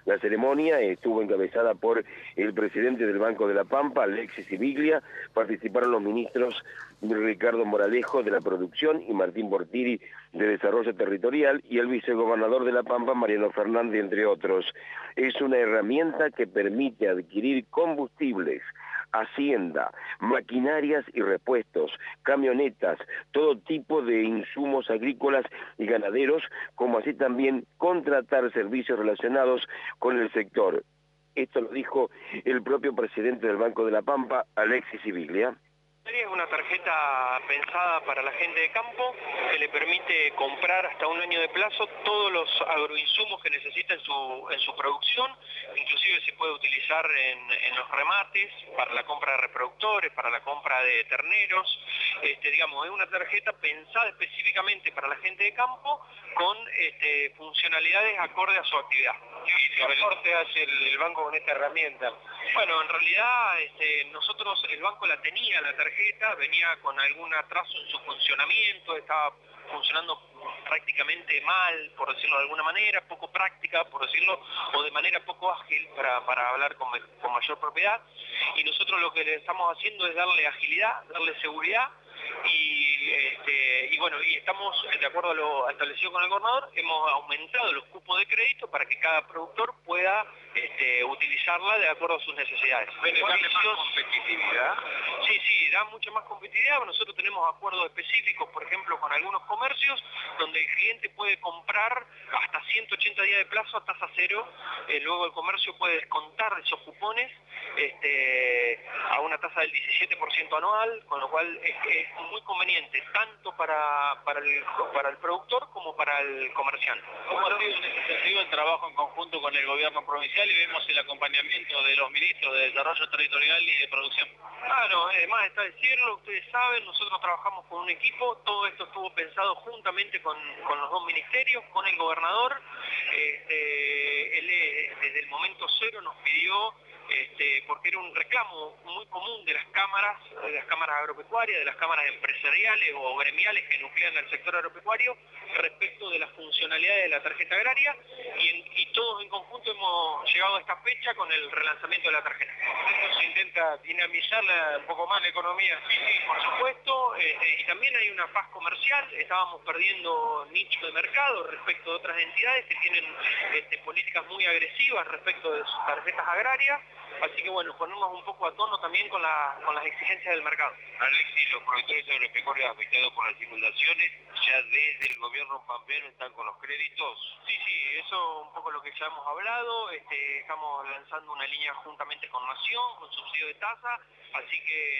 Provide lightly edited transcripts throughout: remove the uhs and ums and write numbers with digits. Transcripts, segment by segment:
La ceremonia estuvo encabezada por el presidente del Banco de la Pampa, Alexis Sibiglia. Participaron los ministros Ricardo Moralejo de la Producción y Martín Bortiri de Desarrollo Territorial y el vicegobernador de La Pampa, Mariano Fernández, entre otros. Es una herramienta que permite adquirir combustibles, hacienda, maquinarias y repuestos, camionetas, todo tipo de insumos agrícolas y ganaderos, como así también contratar servicios relacionados con el sector. Esto lo dijo el propio presidente del Banco de la Pampa, Alexis Sibiglia. Es una tarjeta pensada para la gente de campo que le permite comprar hasta un año de plazo todos los agroinsumos que necesita en su producción, inclusive se puede utilizar en los remates, para la compra de reproductores, para la compra de terneros, digamos, es una tarjeta pensada específicamente para la gente de campo con funcionalidades acorde a su actividad. ¿Y qué aporte hace el banco con esta herramienta? Bueno, en realidad nosotros, el banco la tenía, la tarjeta, venía con algún atraso en su funcionamiento, estaba funcionando prácticamente mal, por decirlo de alguna manera, poco práctica, por decirlo, o de manera poco ágil para hablar con mayor propiedad. Y nosotros lo que le estamos haciendo es darle agilidad, darle seguridad, y bueno, y estamos, de acuerdo a lo establecido con el gobernador, hemos aumentado los cupos de crédito para que cada productor pueda utilizarla de acuerdo a sus necesidades. ¿Darle más competitividad? Sí, da mucha más competitividad. Nosotros tenemos acuerdos específicos, por ejemplo, con algunos comercios, donde el cliente puede comprar hasta 180 días de plazo a tasa cero, luego el comercio puede descontar esos cupones a una tasa del 17% anual, con lo cual es muy conveniente tanto para el productor como para el comerciante. ¿Cómo ha sido en ese sentido el trabajo en conjunto con el gobierno provincial y vemos el acompañamiento de los ministros de Desarrollo Territorial y de Producción? Claro, además está decirlo, ustedes saben, nosotros trabajamos con un equipo, todo esto estuvo pensado juntamente con los dos ministerios, con el gobernador. Él desde el momento cero nos pidió, porque era un reclamo muy común de las cámaras agropecuarias, de las cámaras empresariales o gremiales que nuclean al sector agropecuario, respecto de las funcionalidades de la tarjeta agraria, y todos en conjunto hemos llegado a esta fecha con el relanzamiento de la tarjeta. Esto se intenta dinamizar un poco más la economía. Sí, por supuesto, y también hay una paz comercial, estábamos perdiendo nicho de mercado respecto de otras entidades que tienen políticas muy agresivas respecto de sus tarjetas agrarias, así que bueno, ponernos un poco a tono también con las exigencias del mercado. Alexis, los productores agropecuarios afectados por las inundaciones, ya desde el gobierno pampeano están con los créditos. Sí, eso un poco lo que ya hemos hablado, estamos lanzando una línea juntamente con Nación, con subsidio de tasa, así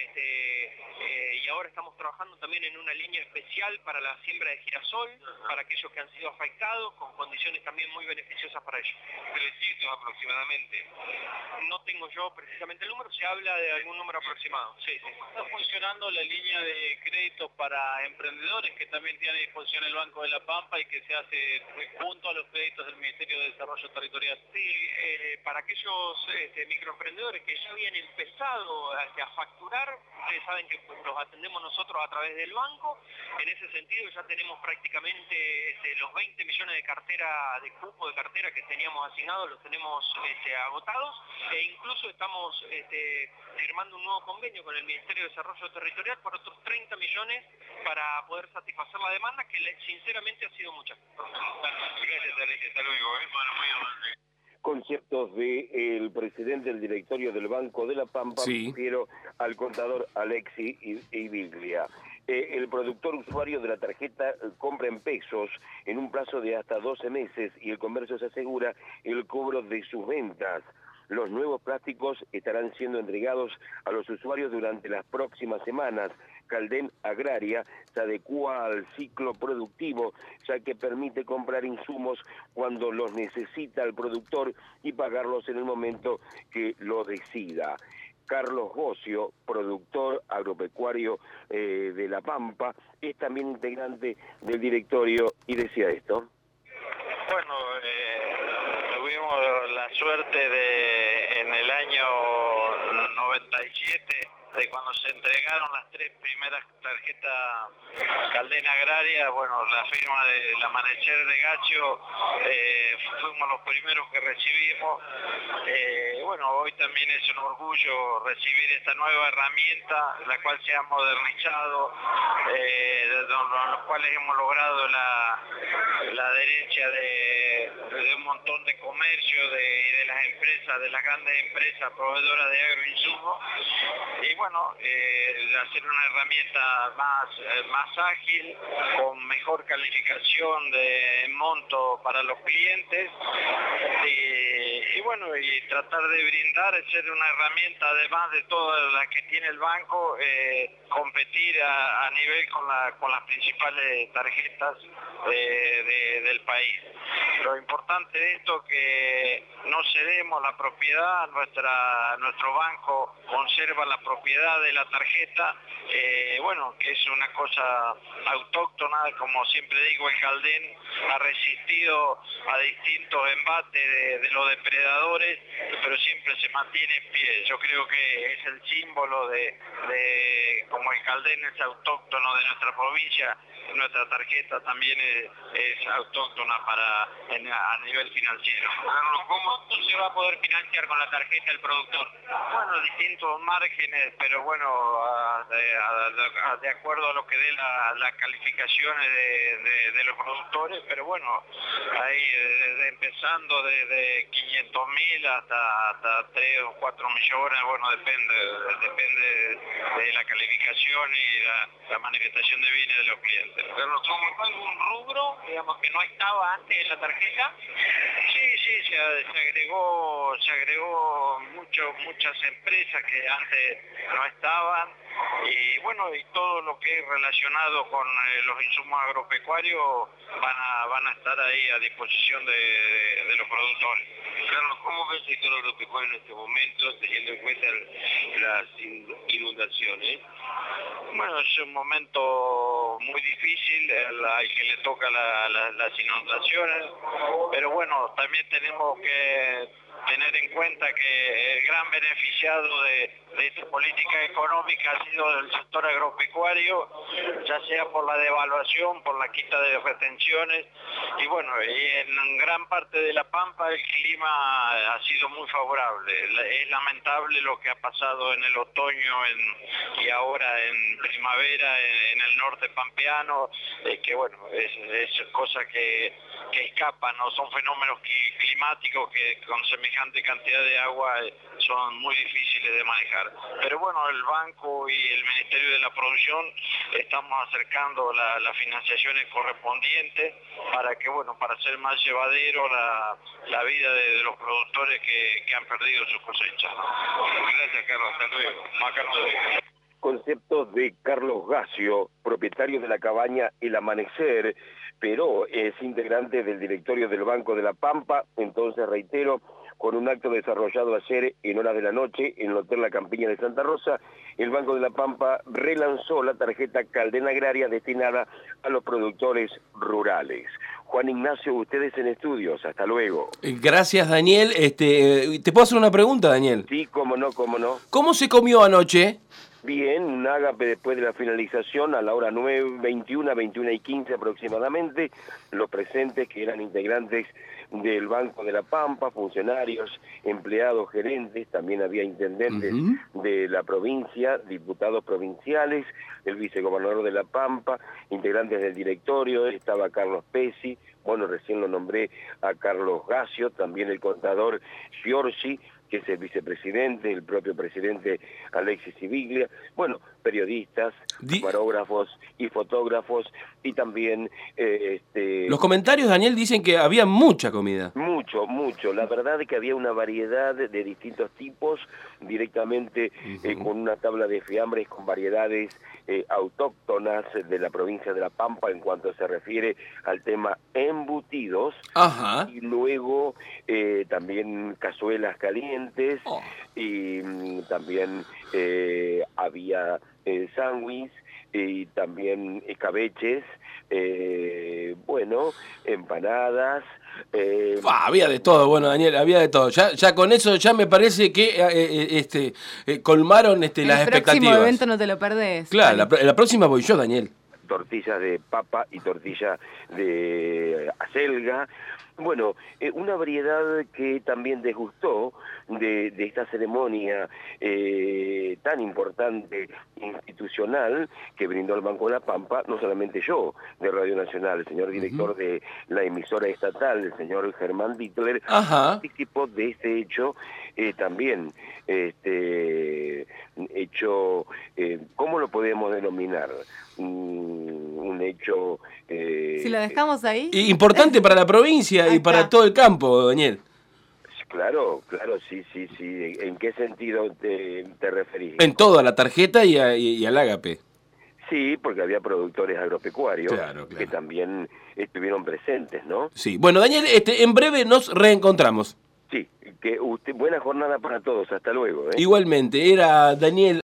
que, y ahora estamos trabajando también en una línea especial para la siembra de girasol, para aquellos que han sido afectados, con condiciones también muy beneficiosas para ellos. 300 aproximadamente. No tengo yo precisamente el número, se habla de algún número aproximado. Sí. ¿Está funcionando la línea de créditos para emprendedores que también tiene a disposición el Banco de la Pampa y que se hace junto a los créditos del Ministerio de Desarrollo Territorial? Sí, para aquellos microemprendedores que ya habían empezado a facturar, ustedes saben que los atendemos nosotros a través del banco. En ese sentido ya tenemos prácticamente los 20 millones de cupo de cartera que teníamos asignados, los tenemos agotados, e incluso estamos firmando un nuevo convenio con el Ministerio de Desarrollo Territorial por otros 30 millones para poder satisfacer la demanda, que sinceramente ha sido mucha. Gracias, Alexis. Hasta luego. Bueno, muy amable. Conceptos del presidente del directorio del Banco de la Pampa, sí. Refiero al contador Alexis Sibiglia. El productor usuario de la tarjeta compra en pesos en un plazo de hasta 12 meses y el comercio se asegura el cobro de sus ventas. Los nuevos plásticos estarán siendo entregados a los usuarios durante las próximas semanas. Caldén Agraria se adecúa al ciclo productivo, ya que permite comprar insumos cuando los necesita el productor y pagarlos en el momento que lo decida. Carlos Gocio, productor agropecuario de La Pampa, es también integrante del directorio y decía esto. Bueno, tuvimos la suerte de en el año 97 de cuando se entregaron las 3 primeras tarjetas Caldena Agraria, bueno, la firma del Amanecer de Gacho, fuimos los primeros que recibimos. Bueno, hoy también es un orgullo recibir esta nueva herramienta, la cual se ha modernizado, con los cuales hemos logrado la adherencia de un montón de comercio, de las empresas, de las grandes empresas proveedoras de agroinsumos, y bueno, hacer una herramienta más ágil, con mejor calificación de monto para los clientes, y bueno, y tratar de brindar, ser una herramienta, además de todas las que tiene el banco, competir a nivel con las principales tarjetas del país. Lo importante de esto es que no cedemos la propiedad, nuestro banco conserva la propiedad de la tarjeta, bueno, que es una cosa autóctona, como siempre digo, el Caldén ha resistido a distintos embates de los depredadores, pero siempre se mantiene en pie. Yo creo que es el símbolo de como el Caldén es autóctono de nuestra provincia, nuestra tarjeta también es autóctona a nivel financiero. ¿Cómo se va a poder financiar con la tarjeta el productor? Bueno, distintos márgenes, pero bueno, de acuerdo a lo que dé las calificaciones de los productores, pero bueno, ahí empezando desde 500.000 hasta 3 o 4 millones, bueno, depende de la calificación y la manifestación de bienes de los clientes. ¿Pero tomó algún rubro, digamos, que no estaba antes en la tarjeta? Sí, se agregó muchas empresas que antes no estaban, y bueno, y todo lo que es relacionado con los insumos agropecuarios van a estar ahí a disposición de los productores. Carlos, ¿cómo ves el sector agropecuario en este momento, teniendo en cuenta las inundaciones? Bueno, es un momento muy difícil al que le toca las inundaciones, pero bueno, también tenemos que tener en cuenta que el gran beneficiado de esta política económica ha sido el sector agropecuario, ya sea por la devaluación, por la quita de retenciones, y bueno, y en gran parte de La Pampa el clima ha sido muy favorable. Es lamentable lo que ha pasado en el otoño y ahora en primavera en el norte pampeano, que bueno, es cosa que escapan, ¿no? Son fenómenos climáticos que con semejante cantidad de agua son muy difíciles de manejar. Pero bueno, el banco y el Ministerio de la Producción estamos acercando las financiaciones correspondientes para hacer más llevadero la vida de los productores que han perdido sus cosechas, ¿no? Gracias, Carlos. Hasta luego. Conceptos de Carlos Gacio, propietario de la cabaña El Amanecer, pero es integrante del directorio del Banco de la Pampa. Entonces, reitero, con un acto desarrollado ayer en horas de la noche en el Hotel La Campiña de Santa Rosa, el Banco de la Pampa relanzó la tarjeta Caldena Agraria destinada a los productores rurales. Juan Ignacio, ustedes en estudios. Hasta luego. Gracias, Daniel. ¿Te puedo hacer una pregunta, Daniel? Sí, cómo no. ¿Cómo se comió anoche? Bien, un ágape después de la finalización a la hora 21:15 aproximadamente. Los presentes, que eran integrantes del Banco de la Pampa, funcionarios, empleados, gerentes, también había intendentes de la provincia, diputados provinciales, el vicegobernador de la Pampa, integrantes del directorio, estaba Carlos Pesi, bueno, recién lo nombré a Carlos Gacio, también el contador Giorgi, que es el vicepresidente, el propio presidente Alexis Civiglia, bueno, periodistas, camarógrafos y fotógrafos, y también... Los comentarios, Daniel, dicen que había mucha comida. Mucho. La verdad es que había una variedad de distintos tipos, directamente con una tabla de fiambres con variedades autóctonas de la provincia de La Pampa en cuanto se refiere al tema embutidos. Ajá. Y luego también cazuelas calientes y también había sándwich y también escabeches, bueno, empanadas, Había de todo, bueno, Daniel, había de todo. Ya con eso ya me parece que colmaron las expectativas. El próximo evento no te lo perdés. Claro, la próxima voy yo, Daniel. Tortillas de papa y tortilla de acelga. Bueno, una variedad que también desgustó de esta ceremonia tan importante, institucional, que brindó el Banco de la Pampa, no solamente yo, de Radio Nacional, el señor director de la emisora estatal, el señor Germán Dittler, participó de este hecho también, hecho, ¿cómo lo podemos denominar? Un hecho... si lo dejamos ahí... Importante para la provincia y para todo el campo, Daniel. Claro, sí. ¿En qué sentido te referís? En todo, a la tarjeta y al ágape. Sí, porque había productores agropecuarios que también estuvieron presentes, ¿no? Sí, bueno, Daniel, en breve nos reencontramos. Sí, buena jornada para todos, hasta luego. Igualmente, era Daniel